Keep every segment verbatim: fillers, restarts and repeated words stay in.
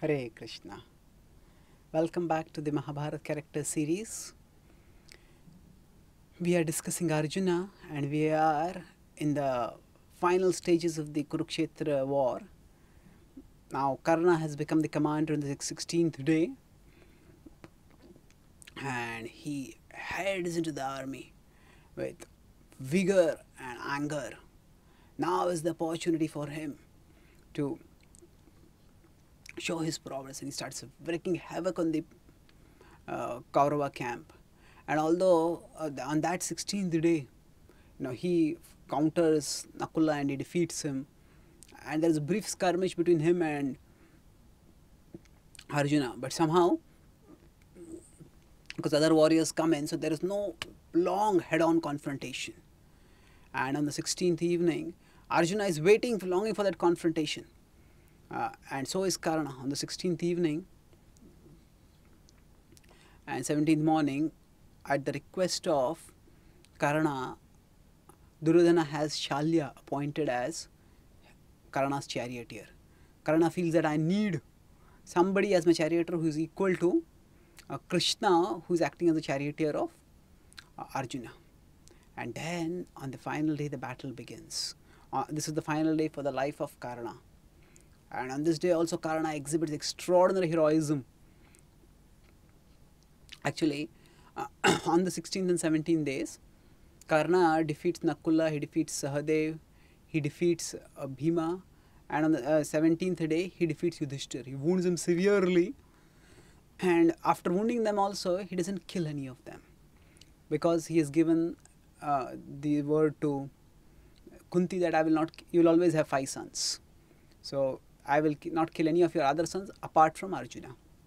Hare Krishna. Welcome back to the Mahabharata character series. We are discussing Arjuna and we are in the final stages of the Kurukshetra war. Now Karna has become the commander on the sixteenth day and he heads into the army with vigor and anger. Now is the opportunity for him to show his prowess, and he starts wreaking havoc on the uh, Kaurava camp. And although uh, on that sixteenth day, you know, he counters Nakula and he defeats him, and there is a brief skirmish between him and Arjuna, but somehow, because other warriors come in, so there is no long head-on confrontation. And on the sixteenth evening, Arjuna is waiting, for, longing for that confrontation. Uh, and so is Karna on the sixteenth evening and seventeenth morning. At the request of Karna, Duryodhana has Shalya appointed as Karna's charioteer. Karna feels that I need somebody as my charioteer who is equal to uh, Krishna, who is acting as the charioteer of uh, Arjuna. And then on the final day the battle begins. Uh, this is the final day for the life of Karna. And on this day also Karna exhibits extraordinary heroism. Actually, uh, on the sixteenth and seventeenth days, Karna defeats Nakula, he defeats Sahadev, he defeats uh, Bhima, and on the uh, seventeenth day he defeats Yudhishthir. He wounds him severely, and after wounding them also, he doesn't kill any of them, because he has given uh, the word to Kunti that I will not, you will always have five sons. So I will not kill any of your other sons apart from Arjuna.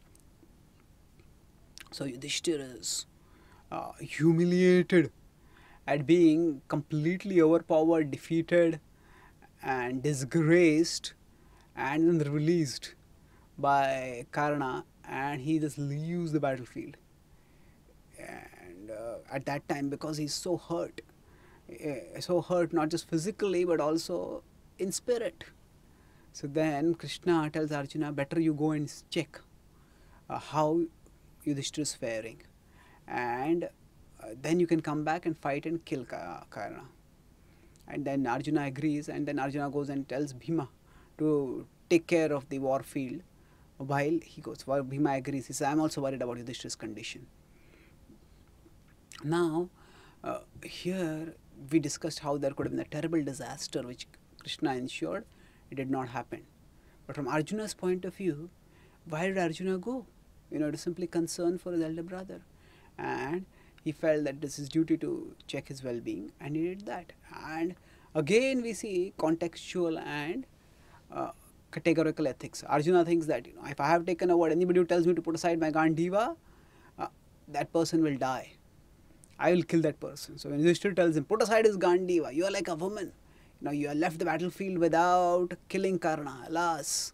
So Yudhishthir is uh, humiliated at being completely overpowered, defeated and disgraced, and then released by Karna, and he just leaves the battlefield. And uh, at that time, because he's so hurt, uh, so hurt not just physically but also in spirit. So then Krishna tells Arjuna, better you go and check uh, how Yudhishthira is faring, and uh, then you can come back and fight and kill Karna. And then Arjuna agrees, and then Arjuna goes and tells Bhima to take care of the war field while he goes. While Bhima agrees, he says, I am also worried about Yudhishthira's condition. Now, uh, here we discussed how there could have been a terrible disaster which Krishna ensured. It did not happen. But from Arjuna's point of view, why did Arjuna go? You know, to simply concern for his elder brother. And he felt that this is duty to check his well-being, and he did that. And again we see contextual and uh, categorical ethics. Arjuna thinks that, you know, if I have taken a word, anybody who tells me to put aside my Gandiva, uh, that person will die. I will kill that person. So when Yudhishthira tells him, put aside his Gandiva, you are like a woman. You know, you have left the battlefield without killing Karna. Alas,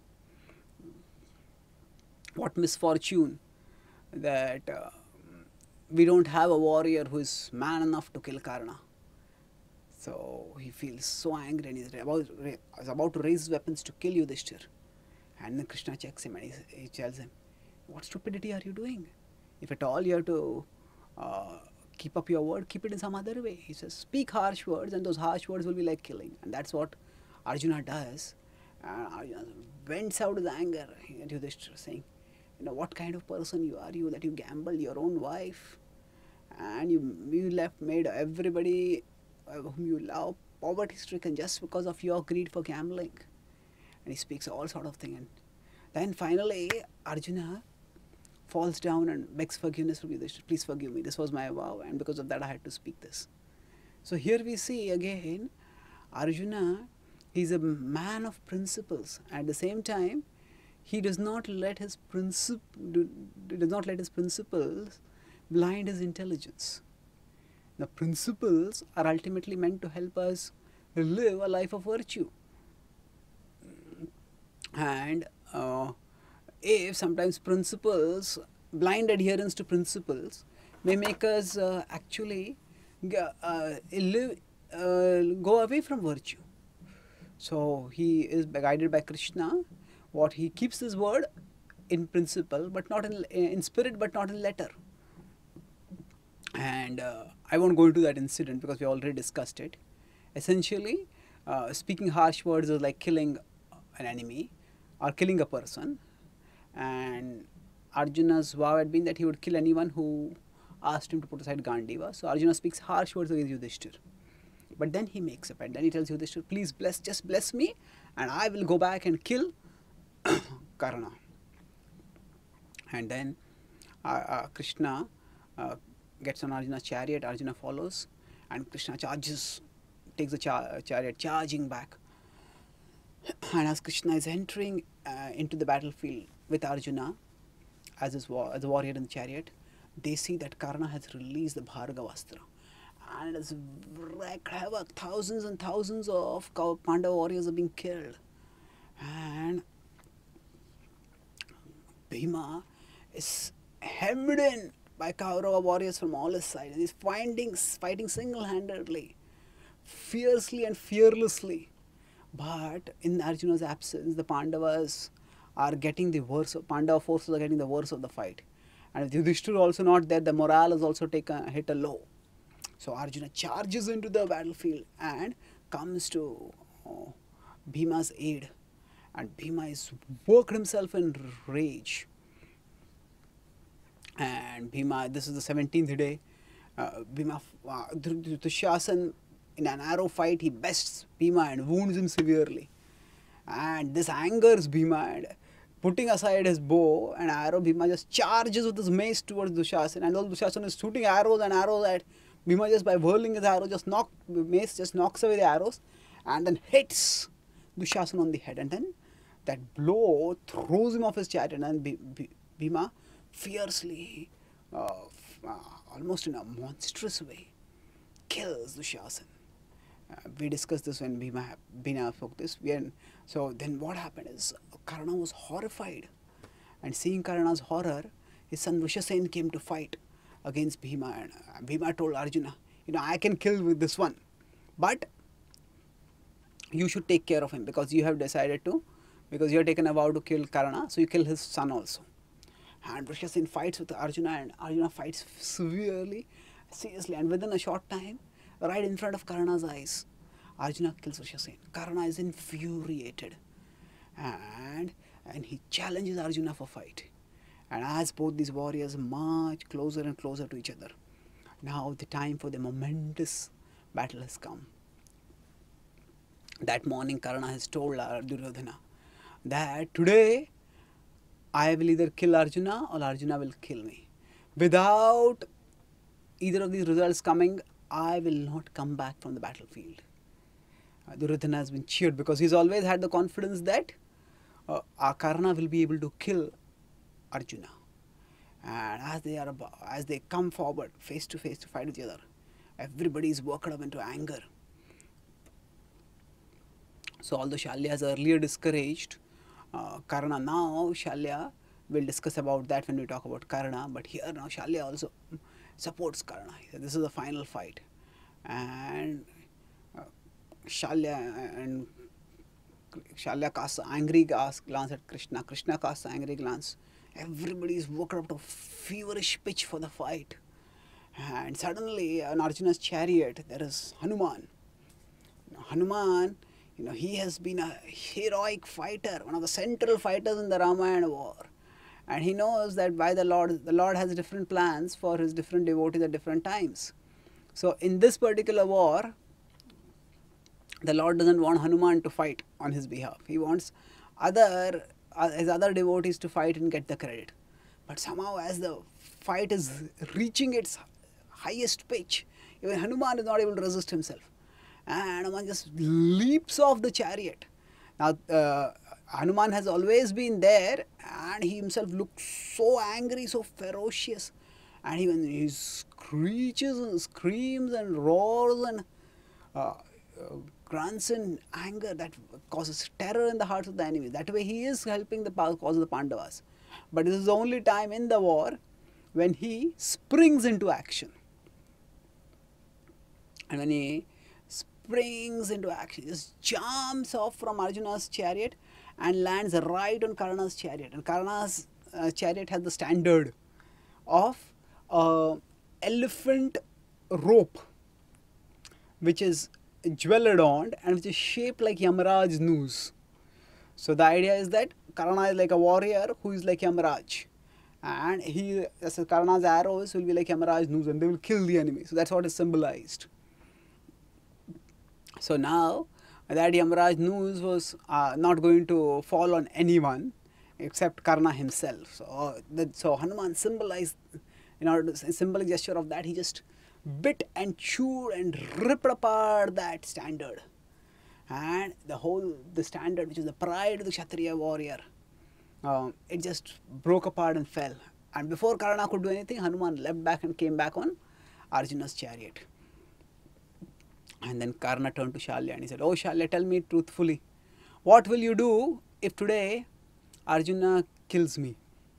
what misfortune that uh, we don't have a warrior who is man enough to kill Karna. So he feels so angry and he's about, he's about to raise his weapons to kill Yudhishthira. And then Krishna checks him and he, he tells him, what stupidity are you doing? If at all you have to uh, keep up your word, keep it in some other way. He says, speak harsh words, and those harsh words will be like killing. And that's what Arjuna does. And Arjuna vents out his anger at Yudhishthira, saying, you know, what kind of person you are, you, that you gamble your own wife, and you, you left, made everybody uh, whom you love poverty stricken just because of your greed for gambling. And he speaks all sort of thing. And then finally Arjuna falls down and begs forgiveness from Yudhishthira. Please forgive me, this was my vow, and because of that I had to speak this. So here we see again Arjuna, he's a man of principles. At the same time, he does not let his princip do, does not let his principles blind his intelligence. The principles are ultimately meant to help us live a life of virtue. And uh, if sometimes principles, blind adherence to principles may make us uh, actually uh, live, uh, go away from virtue. So he is guided by Krishna. What he keeps his word, in principle, but not in, in spirit, but not in letter. And uh, I won't go into that incident because we already discussed it. Essentially, uh, speaking harsh words is like killing an enemy or killing a person. And Arjuna's vow had been that he would kill anyone who asked him to put aside Gandiva. So Arjuna speaks harsh words against Yudhishthir. But then he makes up and then he tells Yudhishthir, please bless, just bless me and I will go back and kill Karna. And then uh, uh, Krishna uh, gets on Arjuna's chariot, Arjuna follows, and Krishna charges, takes the char chariot charging back. And as Krishna is entering uh, into the battlefield with Arjuna as, his war as a warrior in the chariot, they see that Karna has released the Bhargavastra. And it has wreaked havoc. Thousands and thousands of Pandava warriors are being killed. And Bhima is hemmed in by Kaurava warriors from all his sides. He's finding, fighting single-handedly, fiercely and fearlessly. But in Arjuna's absence, the Pandavas are getting the worst. Pandava forces are getting the worst of the fight. And with Yudhishthira also not there, the morale has also taken hit a low. So Arjuna charges into the battlefield and comes to oh, Bhima's aid. And Bhima is worked himself in rage. And Bhima, this is the seventeenth day. Uh, Bhima, uh, Dushasan, in an arrow fight, he bests Bhima and wounds him severely. And this angers Bhima. And putting aside his bow and arrow, Bhima just charges with his mace towards Dushasan. And all Dushasan is shooting arrows and arrows at Bhima, just by whirling his arrow, just knock mace, just knocks away the arrows, and then hits Dushasan on the head. And then that blow throws him off his chariot, and Bhima fiercely, uh, uh, almost in a monstrous way, kills Dushasan. Uh, we discussed this when Bhima, Bhima spoke this. We are, so then what happened is Karna was horrified, and seeing Karna's horror, his son Vrishasen came to fight against Bhima, and uh, Bhima told Arjuna, you know, I can kill with this one, but you should take care of him because you have decided to, because you have taken a vow to kill Karna, so you kill his son also. And Vrishasen fights with Arjuna, and Arjuna fights severely, seriously, and within a short time, right in front of Karna's eyes, Arjuna kills Vrishasen. Karna is infuriated, and, and he challenges Arjuna for fight. And as both these warriors march closer and closer to each other, now the time for the momentous battle has come. That morning Karna has told Duryodhana that today I will either kill Arjuna or Arjuna will kill me. Without either of these results coming, I will not come back from the battlefield. Uh, Duryodhana has been cheered because he's always had the confidence that uh, Karna will be able to kill Arjuna. And as they are about, as they come forward face to face to fight with each other, everybody is worked up into anger. So although Shalya has earlier discouraged uh, Karna, now Shalya will discuss about that when we talk about Karna. But here now Shalya also supports Karna. This is the final fight, and uh, Shalya and Shalya casts an angry glance at Krishna. Krishna casts an angry glance. Everybody is woken up to feverish pitch for the fight. And suddenly, on Arjuna's chariot, there is Hanuman. You know, Hanuman, you know, he has been a heroic fighter, one of the central fighters in the Ramayana war. And he knows that by the Lord, the Lord has different plans for his different devotees at different times. So in this particular war, the Lord doesn't want Hanuman to fight on his behalf. He wants other uh, his other devotees to fight and get the credit. But somehow as the fight is reaching its highest pitch, even Hanuman is not able to resist himself. And Hanuman just leaps off the chariot. Now, uh, Hanuman has always been there, and he himself looks so angry, so ferocious. And even he screeches and screams and roars and uh, uh, grunts in anger that causes terror in the hearts of the enemy. That way he is helping the cause of the Pandavas. But this is the only time in the war when he springs into action. And when he springs into action, he just jumps off from Arjuna's chariot and lands right on Karna's chariot. And Karna's uh, chariot has the standard of uh, elephant rope, which is jeweled on and which is shaped like Yamaraj's noose. So the idea is that Karna is like a warrior who is like Yamaraj, and he, as Karna's arrows will be like Yamaraj's noose, and they will kill the enemy. So that's what is symbolized. So now that Yamaraj noose was uh, not going to fall on anyone except Karna himself. So, uh, that, so Hanuman symbolized, in order to symbolic gesture of that, he just bit and chewed and ripped apart that standard, and the whole the standard, which is the pride of the Kshatriya warrior, uh, it just broke apart and fell. And before Karna could do anything, Hanuman leapt back and came back on Arjuna's chariot. And then Karna turned to Shalya and he said, "Oh Shalya, tell me truthfully, what will you do if today Arjuna kills me?"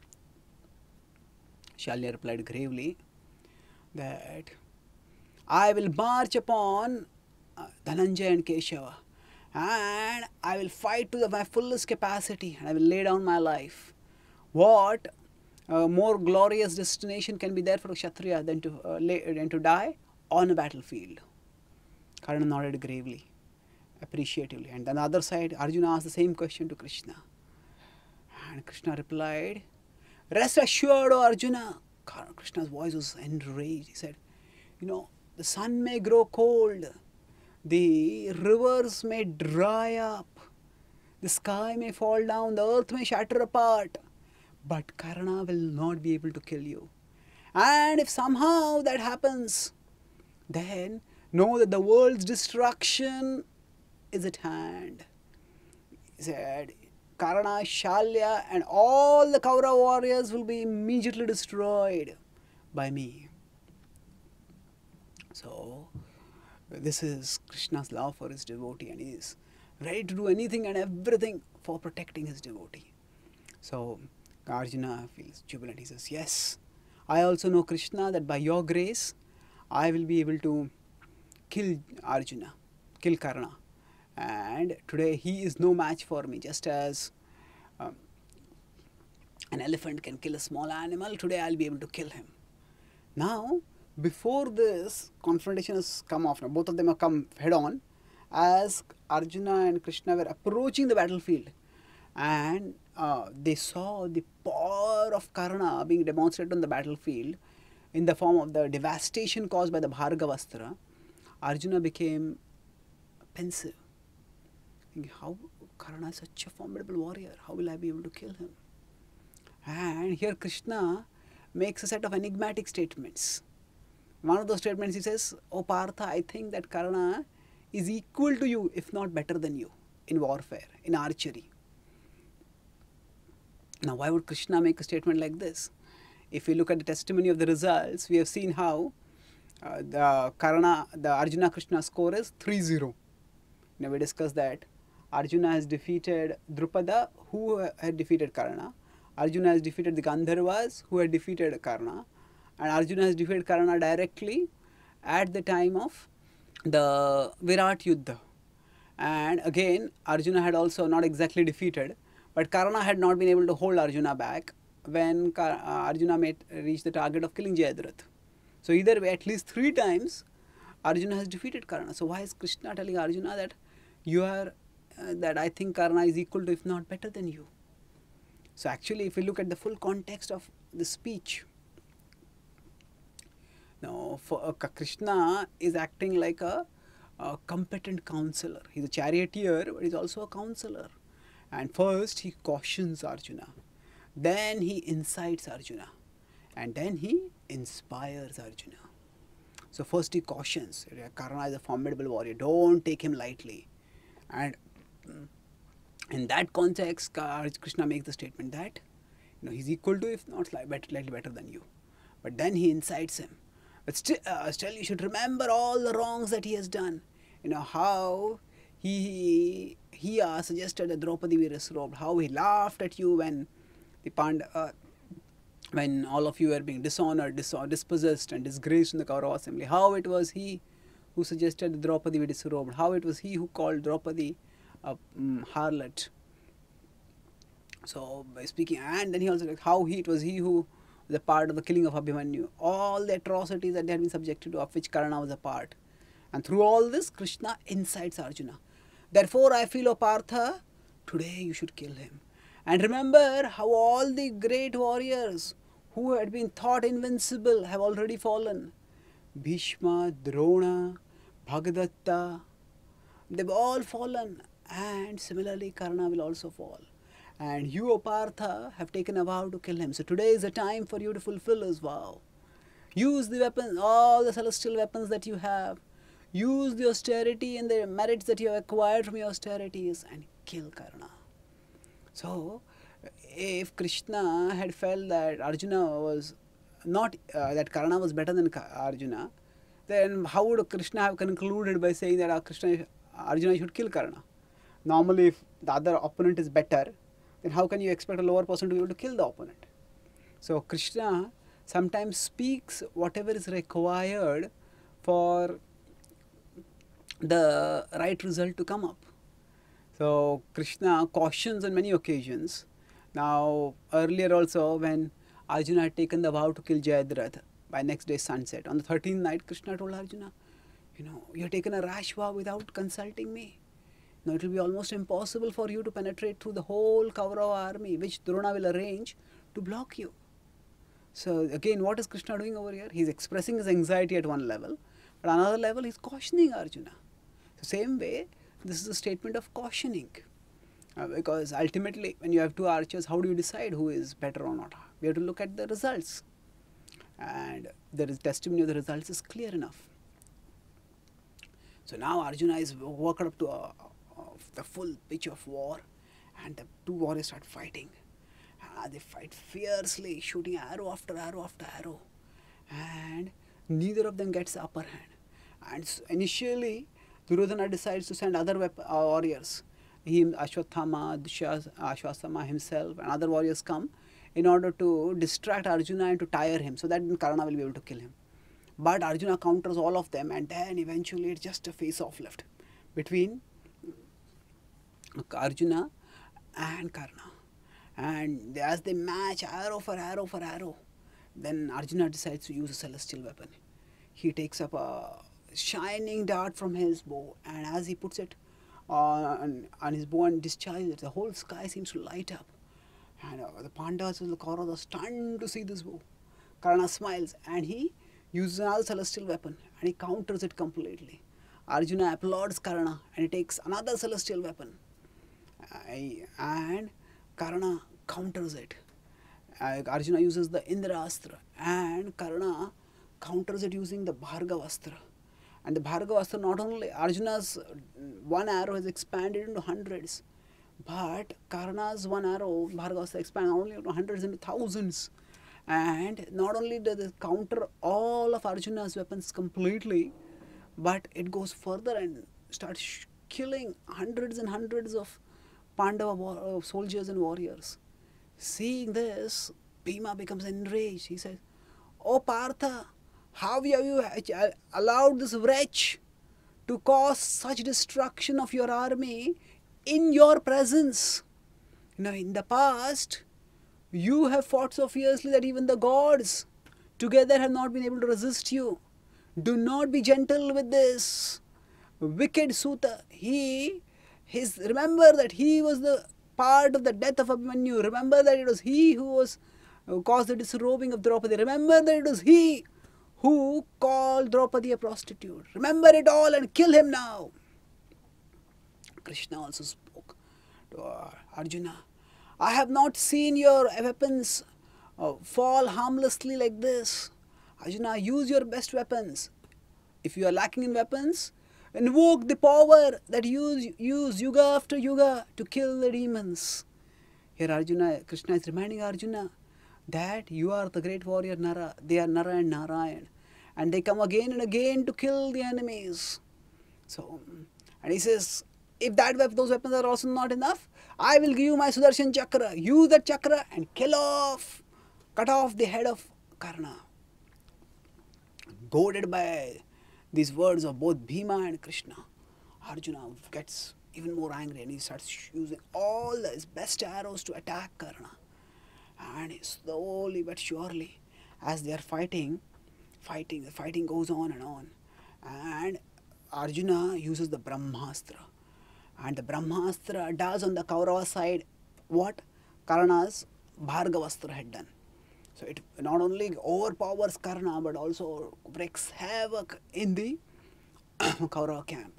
Shalya replied gravely that, "I will march upon uh, Dhananjay and Keshava, and I will fight to the, my fullest capacity, and I will lay down my life. What uh, more glorious destination can be there for a Kshatriya than to, uh, lay, than to die on a battlefield?" Karna nodded gravely, appreciatively. And on the other side, Arjuna asked the same question to Krishna. And Krishna replied, "Rest assured, O Arjuna." Krishna's voice was enraged. He said, "You know, the sun may grow cold, the rivers may dry up, the sky may fall down, the earth may shatter apart, but Karna will not be able to kill you. And if somehow that happens, then know that the world's destruction is at hand." He said, "Karna, Shalya and all the Kaurava warriors will be immediately destroyed by me." So, this is Krishna's love for his devotee, and he is ready to do anything and everything for protecting his devotee. So, Arjuna feels jubilant. He says, "Yes, I also know, Krishna, that by your grace, I will be able to kill Arjuna, kill Karna. And today he is no match for me. Just as um, an elephant can kill a small animal, today I'll be able to kill him." Now, before this confrontation has come off, now both of them have come head on, as Arjuna and Krishna were approaching the battlefield, and uh, they saw the power of Karna being demonstrated on the battlefield in the form of the devastation caused by the Bhargavastra. Arjuna became pensive. Thinking, how Karna is such a formidable warrior, how will I be able to kill him? And here Krishna makes a set of enigmatic statements. One of those statements, he says, "O Partha, I think that Karna is equal to you, if not better than you, in warfare, in archery." Now, why would Krishna make a statement like this? If we look at the testimony of the results, we have seen how uh, the Karna, the Arjuna Krishna score is three zero. Now, we discussed that Arjuna has defeated Drupada, who had defeated Karna. Arjuna has defeated the Gandharvas, who had defeated Karna. And Arjuna has defeated Karna directly at the time of the Virat Yuddha. And again, Arjuna had also not exactly defeated, but Karna had not been able to hold Arjuna back when uh, Arjuna made, reached the target of killing Jayadratha. So either way, at least three times, Arjuna has defeated Karna. So why is Krishna telling Arjuna that you are, uh, that I think Karna is equal to, if not better than you? So actually, if we look at the full context of the speech, now for, uh, Krishna is acting like a, a competent counselor. He's a charioteer, but he's also a counselor. And first he cautions Arjuna, then he incites Arjuna, and then he inspires Arjuna. So first he cautions, Karna is a formidable warrior, don't take him lightly. And in that context, Krishna makes the statement that, you know, he's equal to, if not slightly better than you. But then he incites him. But still, uh, still you should remember all the wrongs that he has done. You know, how he, he uh, suggested that Draupadi be disrobed, how he laughed at you when the Pand uh, when all of you were being dishonored, dis dispossessed and disgraced in the Kaurava assembly, how it was he who suggested that Draupadi be disrobed, how it was he who called Draupadi a um, harlot. So by speaking, and then he also like how he it was he who was a part of the killing of Abhimanyu, all the atrocities that they had been subjected to, of which Karna was a part. And through all this, Krishna incites Arjuna. Therefore, I feel, O Partha, today you should kill him. And remember how all the great warriors who had been thought invincible have already fallen. Bhishma, Drona, Bhagadatta, they've all fallen. And similarly, Karna will also fall. And you, O Partha, have taken a vow to kill him. So today is the time for you to fulfill his vow. Use the weapons, all the celestial weapons that you have. Use the austerity and the merits that you have acquired from your austerities and kill Karna. So, if Krishna had felt that Arjuna was not, uh, that Karna was better than Arjuna, then how would Krishna have concluded by saying that uh, Krishna, Arjuna should kill Karna? Normally, if the other opponent is better, then how can you expect a lower person to be able to kill the opponent? So, Krishna sometimes speaks whatever is required for the right result to come up. So, Krishna cautions on many occasions. Now, earlier also when Arjuna had taken the vow to kill Jayadratha by next day's sunset, on the thirteenth night, Krishna told Arjuna, you know, you have taken a rash vow without consulting me. Now, it will be almost impossible for you to penetrate through the whole Kaurava army, which Drona will arrange to block you. So, again, what is Krishna doing over here? He is expressing his anxiety at one level, but on another level, he is cautioning Arjuna. So, same way, this is a statement of cautioning. Uh, because ultimately, when you have two archers, how do you decide who is better or not? We have to look at the results. And the testimony of the results is clear enough. So now Arjuna is worked up to a, a, the full pitch of war, and the two warriors start fighting. Uh, they fight fiercely, shooting arrow after arrow after arrow, and neither of them gets the upper hand. And so initially, Duryodhana decides to send other uh, warriors. He, Ashwathama, Ashwasthama himself, and other warriors come in order to distract Arjuna and to tire him, so that Karna will be able to kill him. But Arjuna counters all of them, and then eventually it's just a face-off left between Arjuna and Karna. And as they match arrow for arrow for arrow, then Arjuna decides to use a celestial weapon. He takes up a shining dart from his bow, and as he puts it on, on his bow and discharges it, the whole sky seems to light up. And uh, the Pandavas and the Kauravas are stunned to see this bow. Karna smiles, and he uses another celestial weapon, and he counters it completely. Arjuna applauds Karna, and he takes another celestial weapon, uh, and Karna counters it. Uh, Arjuna uses the Indrastra, and Karna counters it using the Bhargavastra. And the Bhargavastra, not only Arjuna's one arrow has expanded into hundreds, but Karna's one arrow, Bhargavastra, expands only into hundreds into thousands. And not only does it counter all of Arjuna's weapons completely, but it goes further and starts killing hundreds and hundreds of Pandava soldiers and warriors. Seeing this, Bhima becomes enraged. He says, "O Partha, how have you allowed this wretch to cause such destruction of your army in your presence? Now, in the past, you have fought so fiercely that even the gods together have not been able to resist you. Do not be gentle with this wicked Suta. He, his, remember that he was the part of the death of Abhimanyu. Remember that it was he who was who caused the disrobing of Draupadi. Remember that it was he who called Draupadi a prostitute. Remember it all and kill him now." Krishna also spoke to uh, Arjuna. "I have not seen your weapons uh, fall harmlessly like this. Arjuna, use your best weapons. If you are lacking in weapons, invoke the power that you use, use yuga after yuga to kill the demons." Here Arjuna, Krishna is reminding Arjuna that you are the great warrior Nara. They are Nara and Narayan. And they come again and again to kill the enemies. So, and he says, if that those weapons are also not enough, I will give you my Sudarshan Chakra. Use that chakra and kill off, cut off the head of Karna. Goaded by these words of both Bhima and Krishna, Arjuna gets even more angry, and he starts using all his best arrows to attack Karna. And slowly but surely, as they are fighting, fighting, the fighting goes on and on. And Arjuna uses the Brahmastra. And the Brahmastra does on the Kaurava side what Karna's Bhargavastra had done. So it not only overpowers Karna but also wreaks havoc in the Kaurava camp.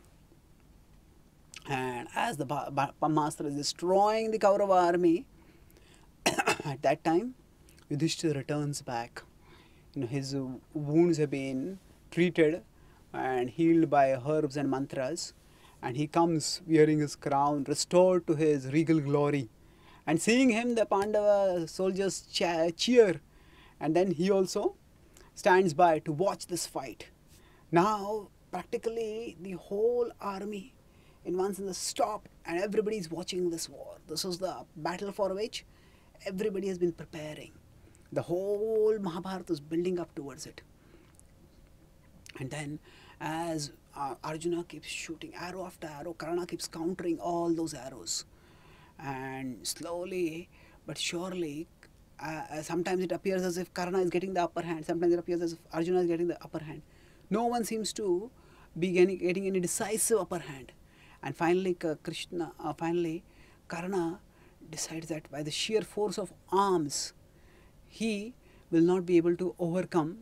And as the Brahmastra is destroying the Kaurava army, at that time, Yudhishthira returns back. You know, his wounds have been treated and healed by herbs and mantras, and he comes wearing his crown, restored to his regal glory. And seeing him, the Pandava soldiers cheer, and then he also stands by to watch this fight. Now, practically the whole army in one sense stopped, and everybody is watching this war. This is the battle for which everybody has been preparing. The whole Mahabharata is building up towards it. And then as uh, Arjuna keeps shooting arrow after arrow, Karna keeps countering all those arrows. And slowly but surely, uh, sometimes it appears as if Karna is getting the upper hand, sometimes it appears as if Arjuna is getting the upper hand. No one seems to be getting, getting any decisive upper hand. And finally, Krishna, uh, finally, Karna decides that by the sheer force of arms, he will not be able to overcome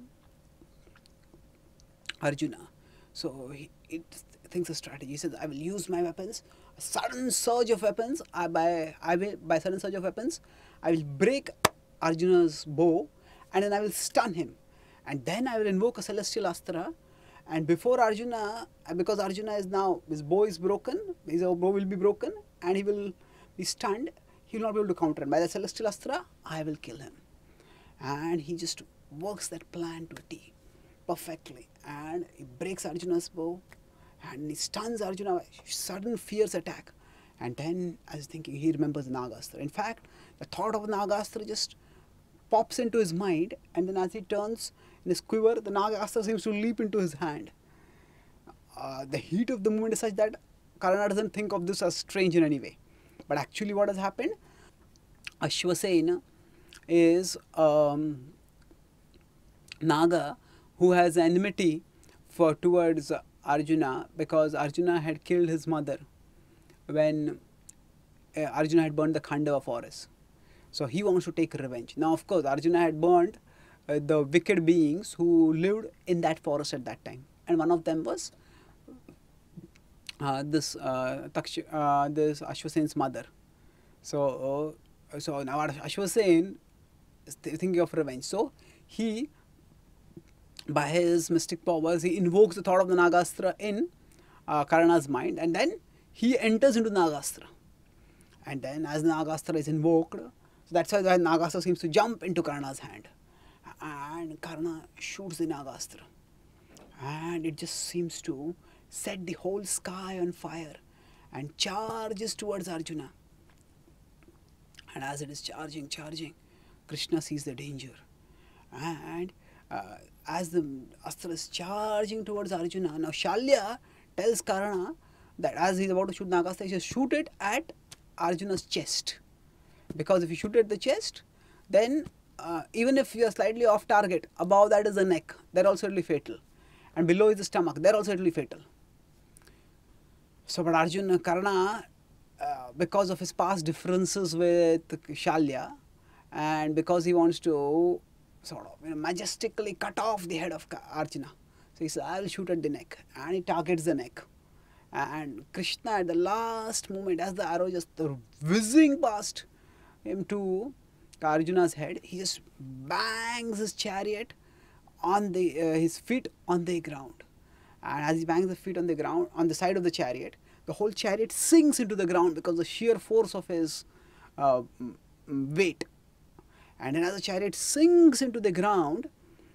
Arjuna. So he, he thinks a strategy. He says, I will use my weapons, a sudden surge of weapons, I, by, I will, by sudden surge of weapons, I will break Arjuna's bow, and then I will stun him. And then I will invoke a celestial astra, and before Arjuna, because Arjuna is now, his bow is broken, his bow will be broken, and he will be stunned, he will not be able to counter him. By the celestial astra, I will kill him. And he just works that plan to a T perfectly, and he breaks Arjuna's bow, and he stuns Arjuna by sudden fierce attack. And then, I was thinking, he remembers Nagastra. In fact, the thought of Nagastra just pops into his mind, and then as he turns in his quiver, the Nagastra seems to leap into his hand. Uh, the heat of the moment is such that Karna doesn't think of this as strange in any way. But actually what has happened, Ashwasena is um, Naga who has enmity for towards Arjuna, because Arjuna had killed his mother when uh, Arjuna had burned the Khandava forest. So he wants to take revenge. Now of course Arjuna had burned uh, the wicked beings who lived in that forest at that time, and one of them was uh, this uh, Taksh uh, this Ashwasen's mother. So uh, so now Ashwasen is thinking of revenge. So he, by his mystic powers, he invokes the thought of the Nagastra in uh, Karna's mind, and then he enters into Nagastra. And then as the Nagastra is invoked, so that's why the Nagastra seems to jump into Karna's hand. And Karna shoots the Nagastra. And it just seems to set the whole sky on fire and charges towards Arjuna. And as it is charging, charging, Krishna sees the danger. And uh, as the Astra is charging towards Arjuna, now Shalya tells Karna that as he is about to shoot Nagastra, he should shoot it at Arjuna's chest. Because if you shoot at the chest, then uh, even if you are slightly off target, above that is the neck, there also it will be fatal. And below is the stomach, there also it will be fatal. So, but Arjuna, Karna, uh, because of his past differences with Shalya, and because he wants to sort of you know, majestically cut off the head of Arjuna, so he says, I will shoot at the neck, and he targets the neck. And Krishna at the last moment, as the arrow just whizzing past him to Arjuna's head, he just bangs his chariot on the uh, his feet on the ground. And as he bangs the feet on the ground, on the side of the chariot, the whole chariot sinks into the ground because of the sheer force of his uh, weight. And then as the chariot sinks into the ground,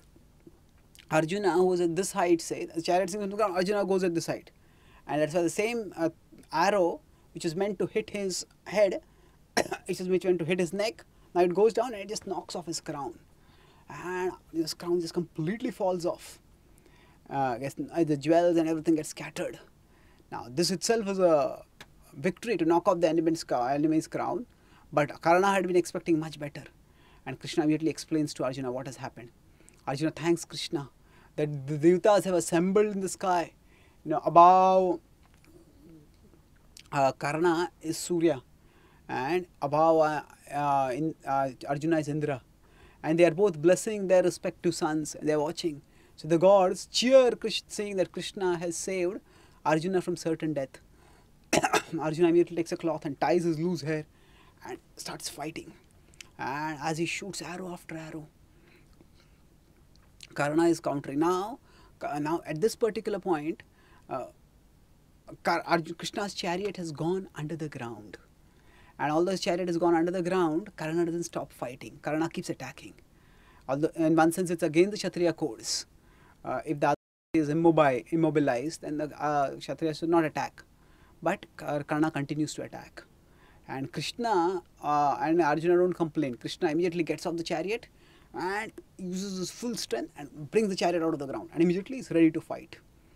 Arjuna, who was at this height, say, the chariot sinks into the ground, Arjuna goes at this height. And that's why the same uh, arrow, which is meant to hit his head, it is which meant to hit his neck, now it goes down and it just knocks off his crown. And his crown just completely falls off. Uh, the jewels and everything get scattered. Now, this itself was a victory to knock off the enemy's, enemy's crown, but Karna had been expecting much better. And Krishna immediately explains to Arjuna what has happened. Arjuna thanks Krishna that the Devatas have assembled in the sky. You know, above uh, Karna is Surya, and above uh, uh, in, uh, Arjuna is Indra. And they are both blessing their respective sons, and they are watching. So the gods cheer Krishna, saying that Krishna has saved Arjuna from certain death. Arjuna immediately takes a cloth and ties his loose hair and starts fighting. And as he shoots arrow after arrow, Karna is countering. Now, now at this particular point, uh, Krishna's chariot has gone under the ground. And although his chariot has gone under the ground, Karna doesn't stop fighting. Karna keeps attacking. Although in one sense it's against the Kshatriya codes. Uh, if the other is immobile, immobilized, then the uh, Kshatriya should not attack. But Karna continues to attack. And Krishna uh, and Arjuna don't complain. Krishna immediately gets off the chariot and uses his full strength and brings the chariot out of the ground. And immediately is ready to fight.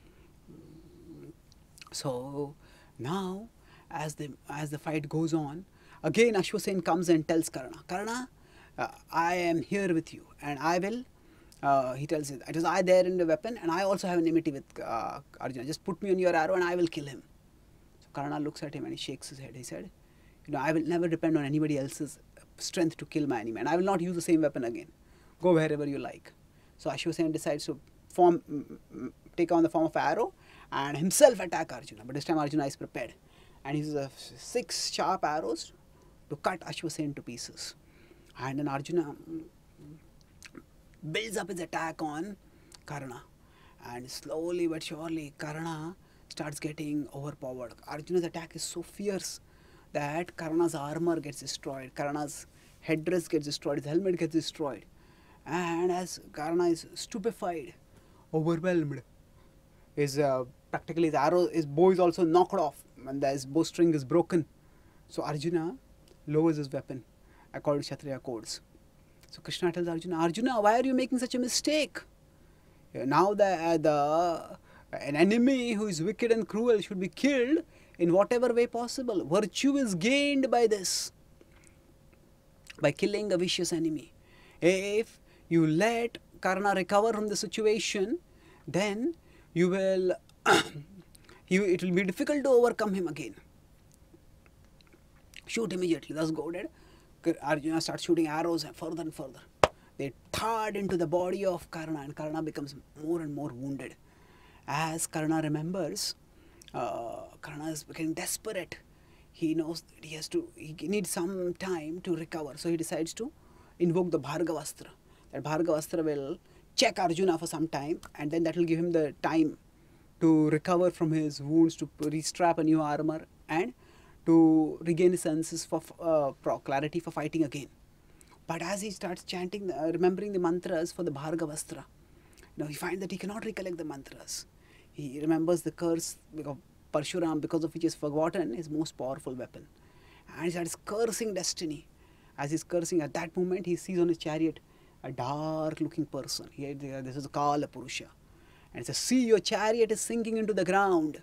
So now, as the as the fight goes on, again Ashwasen comes and tells Karna, Karna, uh, I am here with you, and I will. Uh, he tells it, it is I there in the weapon, and I also have enmity with uh, Arjuna. Just put me on your arrow, and I will kill him. So Karna looks at him and he shakes his head. He said, you know, I will never depend on anybody else's strength to kill my enemy, and I will not use the same weapon again. Go wherever you like. So Ashwasen decides to form, take on the form of an arrow and himself attack Arjuna. But this time Arjuna is prepared, and he uses uh, six sharp arrows to cut Ashwasen to pieces. And then Arjuna builds up his attack on Karna, and slowly but surely Karna starts getting overpowered. Arjuna's attack is so fierce that Karna's armor gets destroyed, Karna's headdress gets destroyed, his helmet gets destroyed. And as Karna is stupefied, overwhelmed, his uh, practically his arrow, his bow is also knocked off, and his bowstring is broken. So Arjuna lowers his weapon according to Kshatriya codes. So Krishna tells Arjuna, Arjuna, why are you making such a mistake? Now the, uh, the an enemy who is wicked and cruel should be killed in whatever way possible. Virtue is gained by this, by killing a vicious enemy. If you let Karna recover from the situation, then you will, you, it will be difficult to overcome him again. Shoot immediately. Thus goaded, Arjuna starts shooting arrows further and further. They thud into the body of Karna, and Karna becomes more and more wounded. As Karna remembers, uh, Karna is becoming desperate. He knows that he has to, he needs some time to recover. So he decides to invoke the Bhargavastra. That Bhargavastra will check Arjuna for some time, and then that will give him the time to recover from his wounds, to restrap a new armor, and to regain his senses for uh, clarity for fighting again. But as he starts chanting, uh, remembering the mantras for the Bhargavastra, now he finds that he cannot recollect the mantras. He remembers the curse of Parshuram, because of which he has forgotten his most powerful weapon. And he starts cursing destiny. As he's cursing, at that moment he sees on his chariot a dark looking person. He, this is Kala Purusha. And he says, see, your chariot is sinking into the ground.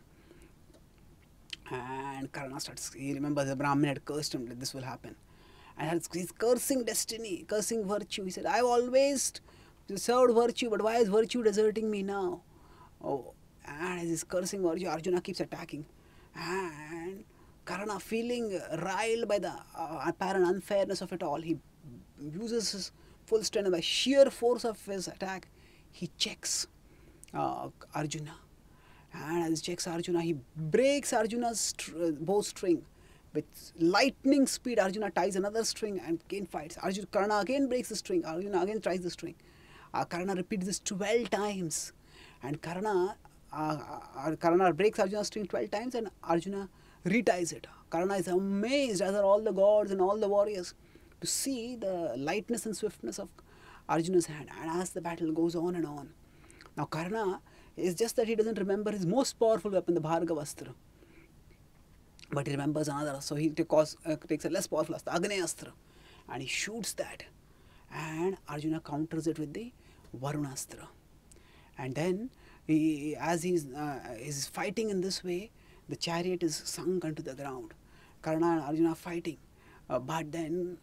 And Karna starts, he remembers the Brahmin had cursed him that this will happen. And he's cursing destiny, cursing virtue. He said, I've always served virtue, but why is virtue deserting me now? Oh, and as he's cursing virtue, Arjuna keeps attacking. And Karna, feeling riled by the uh, apparent unfairness of it all, he uses his full strength, and by sheer force of his attack, he checks uh, Arjuna. And as he checks Arjuna, he breaks Arjuna's bowstring. With lightning speed, Arjuna ties another string and again fights. Arjuna, Karna again breaks the string. Arjuna again tries the string. Uh, Karna repeats this twelve times. And Karna, uh, uh, Karna breaks Arjuna's string twelve times, and Arjuna reties it. Karna is amazed, as are all the gods and all the warriors, to see the lightness and swiftness of Arjuna's hand. And as the battle goes on and on, now Karna, it's just that he doesn't remember his most powerful weapon, the Bhargavastra. But he remembers another, so he takes, uh, takes a less powerful astra, Agneastra, and he shoots that. And Arjuna counters it with the Varunastra. And then, he, as he's, uh, he's fighting in this way, the chariot is sunk onto the ground. Karna and Arjuna are fighting. Uh, but then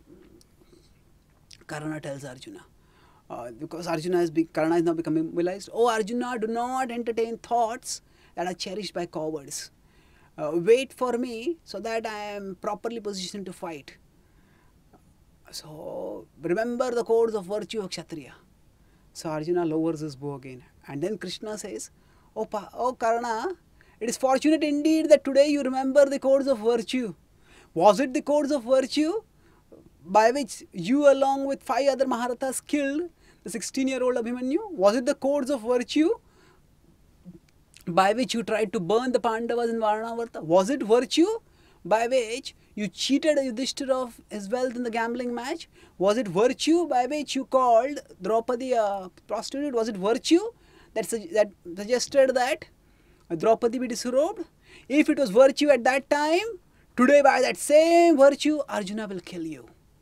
Karna tells Arjuna, uh, because Arjuna is be, Karna is now becoming immobilized. Oh Arjuna, do not entertain thoughts that are cherished by cowards. Uh, wait for me so that I am properly positioned to fight. So remember the codes of virtue of Kshatriya. So Arjuna lowers his bow again. And then Krishna says, Oh, pa oh Karna, it is fortunate indeed that today you remember the codes of virtue. Was it the codes of virtue by which you along with five other Maharathas killed the sixteen year old Abhimanyu? Was it the codes of virtue by which you tried to burn the Pandavas in Varanavarta? Was it virtue by which you cheated Yudhishthira of his wealth in the gambling match? Was it virtue by which you called Draupadi a prostitute? Was it virtue that, su that suggested that Draupadi be disrobed? If it was virtue at that time, today by that same virtue, Arjuna will kill you.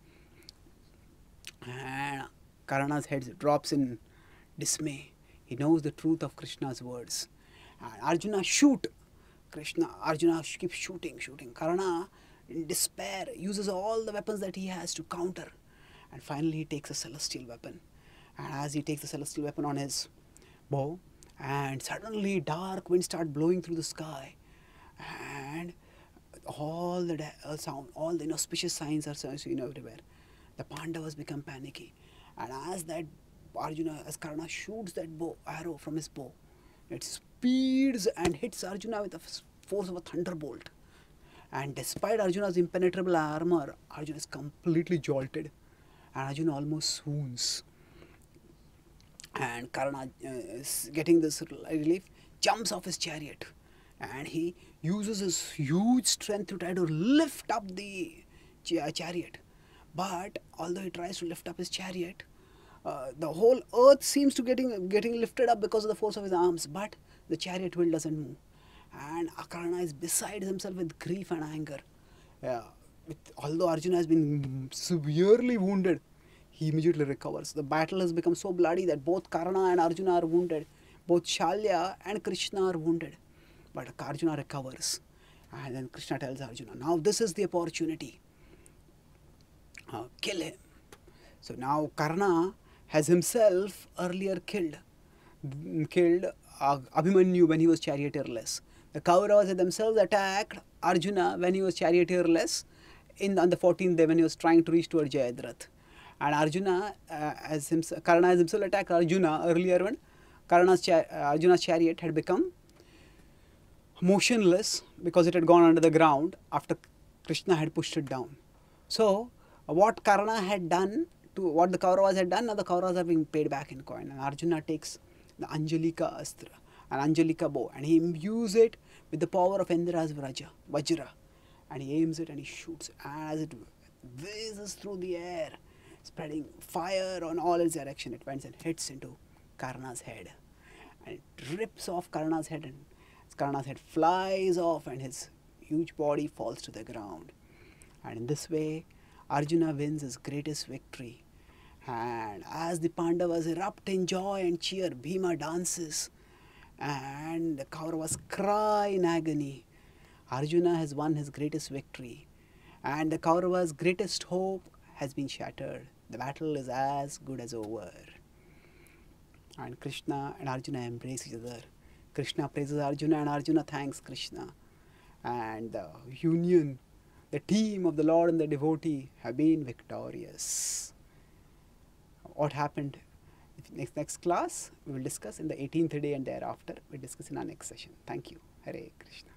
And Karna's head drops in dismay. He knows the truth of Krishna's words. And Arjuna shoot. Krishna, Arjuna keeps shooting, shooting. Karna, in despair, uses all the weapons that he has to counter. And finally he takes a celestial weapon. And as he takes the celestial weapon on his bow, and suddenly dark winds start blowing through the sky. And all the uh, sound, all the inauspicious signs are seen everywhere. The Pandavas become panicky. And as that Arjuna, as Karna shoots that bow, arrow from his bow, it speeds and hits Arjuna with the force of a thunderbolt. And despite Arjuna's impenetrable armor, Arjuna is completely jolted. And Arjuna almost swoons. And Karna, uh, is getting this relief, jumps off his chariot. And he uses his huge strength to try to lift up the chariot. But although he tries to lift up his chariot, uh, the whole earth seems to getting getting lifted up because of the force of his arms. But the chariot wheel doesn't move. And Karna is beside himself with grief and anger. Uh, with, although Arjuna has been severely wounded, he immediately recovers. The battle has become so bloody that both Karna and Arjuna are wounded. Both Shalya and Krishna are wounded. But Arjuna recovers. And then Krishna tells Arjuna, now this is the opportunity. Uh, kill him. So now Karna has himself earlier killed, killed uh, Abhimanyu when he was charioteerless. The Kauravas had themselves attacked Arjuna when he was charioteerless in, on the fourteenth day when he was trying to reach towards Jayadratha. And Arjuna, uh, as himself, Karna has himself attacked Arjuna earlier when Karna's cha uh, Arjuna's chariot had become motionless because it had gone under the ground after Krishna had pushed it down. So, uh, what Karna had done to what the Kauravas had done, now the Kauravas are being paid back in coin. And Arjuna takes the Anjalika Astra, an Anjalika bow, and he imbues it with the power of Indra's Vraja, Vajra. And he aims it and he shoots. And as it whizzes through the air, spreading fire on all its direction, it went and hits into Karna's head. And it rips off Karna's head, and Karna's head flies off and his huge body falls to the ground. And in this way, Arjuna wins his greatest victory. And as the Pandavas erupt in joy and cheer, Bhima dances. And the Kauravas cry in agony. Arjuna has won his greatest victory. And the Kauravas' greatest hope has been shattered. The battle is as good as over. And Krishna and Arjuna embrace each other. Krishna praises Arjuna and Arjuna thanks Krishna. And the union, the team of the Lord and the devotee have been victorious. What happened next, next class we will discuss in the eighteenth day and thereafter. We will discuss in our next session. Thank you. Hare Krishna.